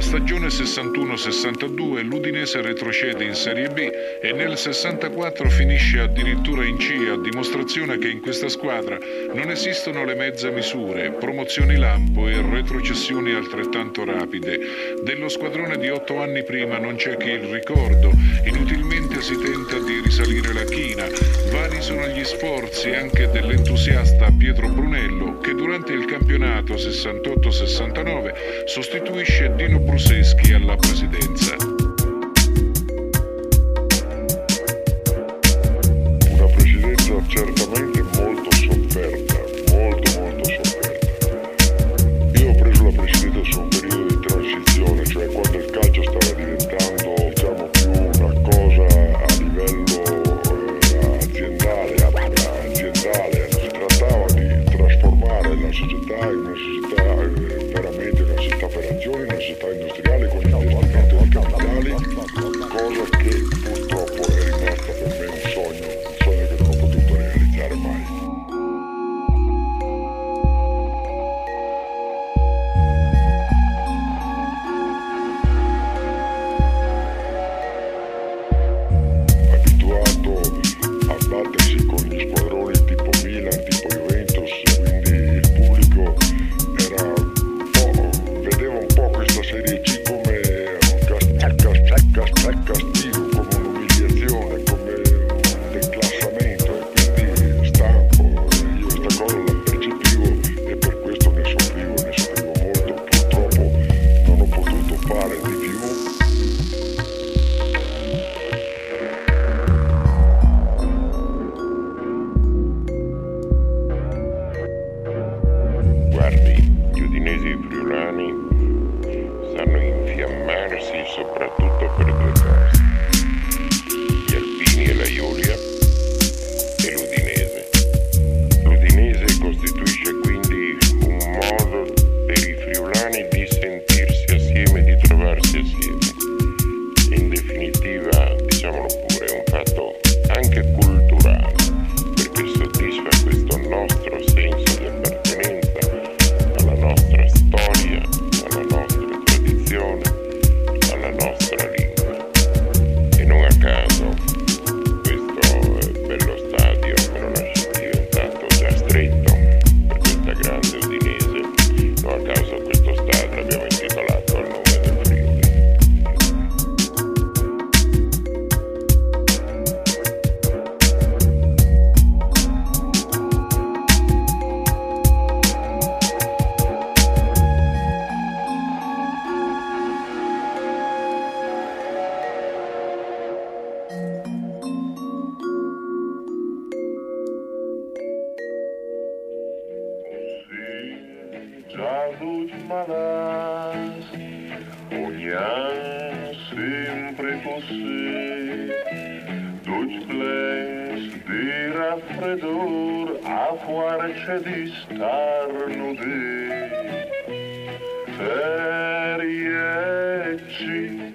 stagione 61-62 l'Udinese retrocede in Serie B e nel 64 finisce addirittura in C, a dimostrazione che in questa squadra non esistono le mezze misure, promozioni lampo e retrocessioni altrettanto rapide. Dello squadrone di 8 anni prima non c'è che il ricordo, inutilmente si tenta di risalire la china. Vari sono gli sforzi anche dell'entusiasta Pietro Brunello, che durante il campionato 68-69 sostituisce Dino Bruseschi alla presidenza. Una presidenza certamente molto sofferta, molto sofferta. Io ho preso la presidenza su un periodo di transizione, cioè quando il calcio stava diventando, diciamo, più una cosa a livello aziendale. Si trattava di trasformare la società in una società veramente una società per azioni, una società industriale con investimento di capitali, cosa che purtroppo è rimasta per me un sogno che non ho potuto realizzare mai. Abituato a battersi con gli squadroni tipo Milan, tipo Juventus, quindi il pubblico vedeva un po' questa Serie C come un castigo, come un'umiliazione, come un declassamento, e quindi stanco. Io questa cosa la percepivo e per questo ne soffrivo molto. Purtroppo non ho potuto fare di più. Guardi, gli udinesi friulani stanno infiammarsi soprattutto per due cose: gli alpini e la Giulia e l'Udinese. L'Udinese costituisce quindi un modo per i friulani di sentirsi assieme, di trovarsi assieme. In definitiva, diciamolo pure, è un fatto anche culturale, perché soddisfa questo nostro senso di appartenenza alla nostra storia, alla nostra tradizione, alla nostra lingua. E non a caso questo bello stadio me lo lascia diventato già stretto per questa grande Udinese. Non a caso questo stadio l'abbiamo intitolato al nome del Friuli. Giallo malas, ogni anno sempre così, tutti plens di raffreddor a fuarce di starnudi, ferieci